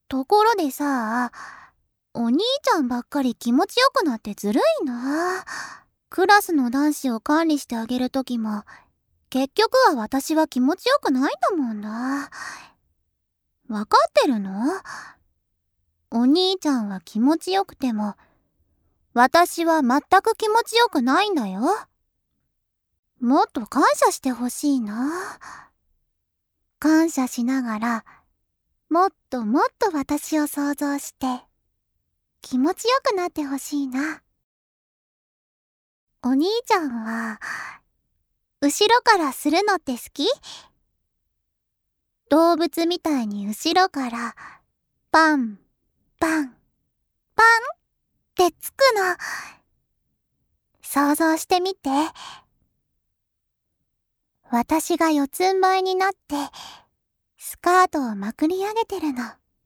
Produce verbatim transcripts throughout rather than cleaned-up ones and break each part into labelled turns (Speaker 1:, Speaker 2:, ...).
Speaker 1: ところでさ、お兄ちゃんばっかり気持ちよくなってずるいな。クラスの男子を管理してあげるときも、結局は私は気持ちよくないんだもんな。わかってるの？お兄ちゃんは気持ちよくても、私は全く気持ちよくないんだよ。もっと感謝してほしいな。感謝しながら、もっともっと私を想像して、気持ちよくなってほしいな。お兄ちゃんは、後ろからするのって好き？動物みたいに後ろから、パン、パン、パンってつくの。想像してみて。私が四つん這いになって、スカートをまくり上げてるの。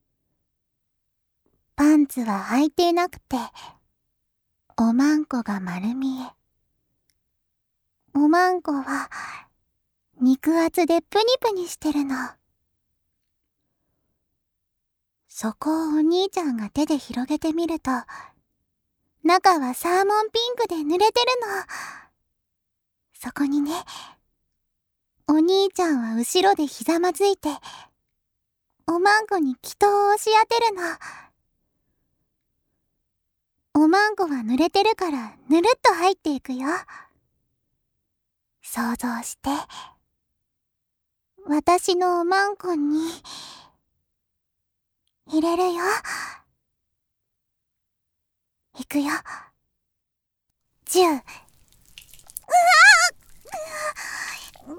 Speaker 1: パンツは履いていなくて、おまんこが丸見え。おまんこは、肉厚でプニプニしてるの。そこをお兄ちゃんが手で広げてみると、中はサーモンピンクで濡れてるの。そこにね、お兄ちゃんは後ろでひざまずいて、おまんこに祈祷を押し当てるの。おまんこは濡れてるからぬるっと入っていくよ。想像して。私のおまんこに、入れるよ。いくよ。じゅう。うわー！うわ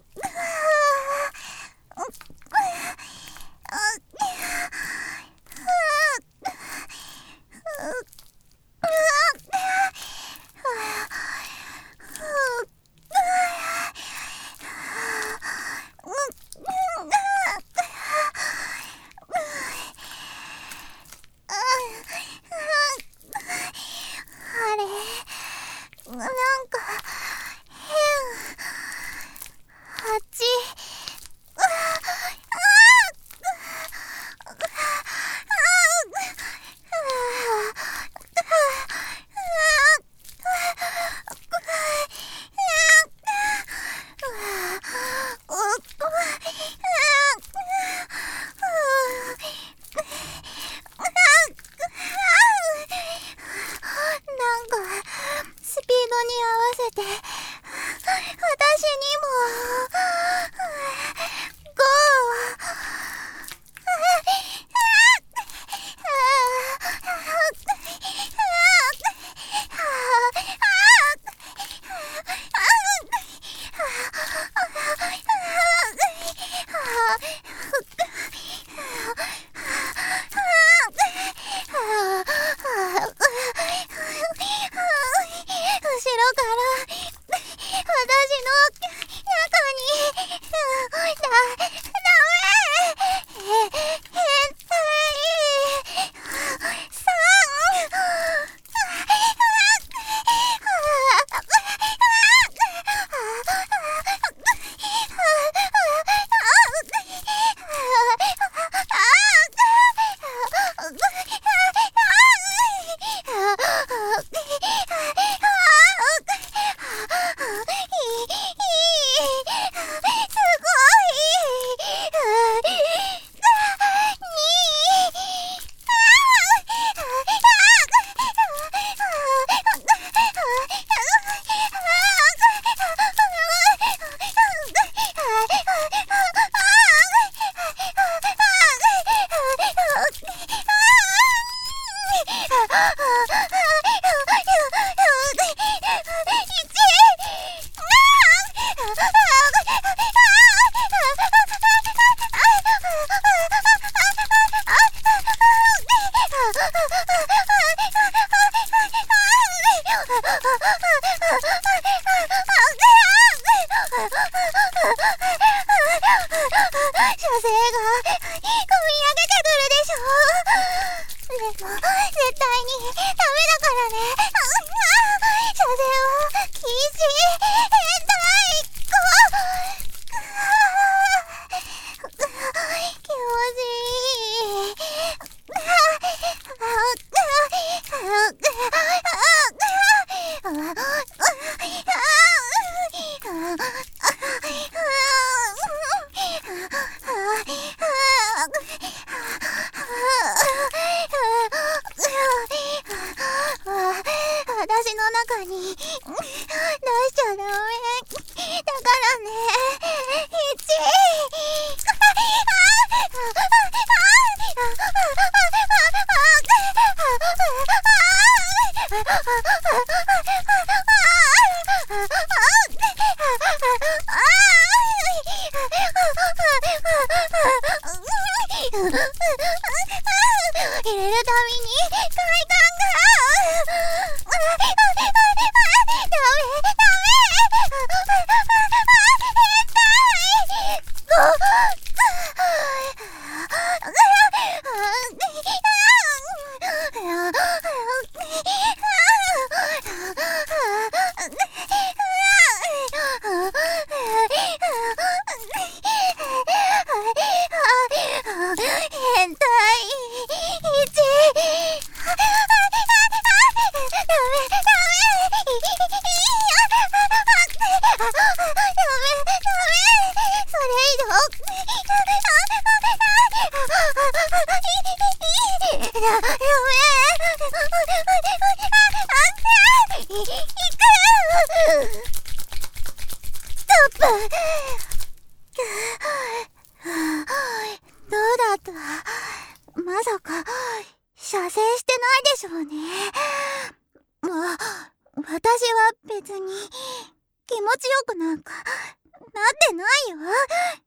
Speaker 1: なんか変。あっち。うわあなんかスピードに合わせて私にもゴ後ろから私の中にだ、ダメへ、変態さ射精が込み上げてくるでしょ。でも絶対にダメだからね。射精は禁止。変態子。気持ちいい。 入れるたびに快感が。ダメダ変態一どうだった？まさか射精してないでしょうね。まあ、私は別に気持ちよくなんかなってないよ。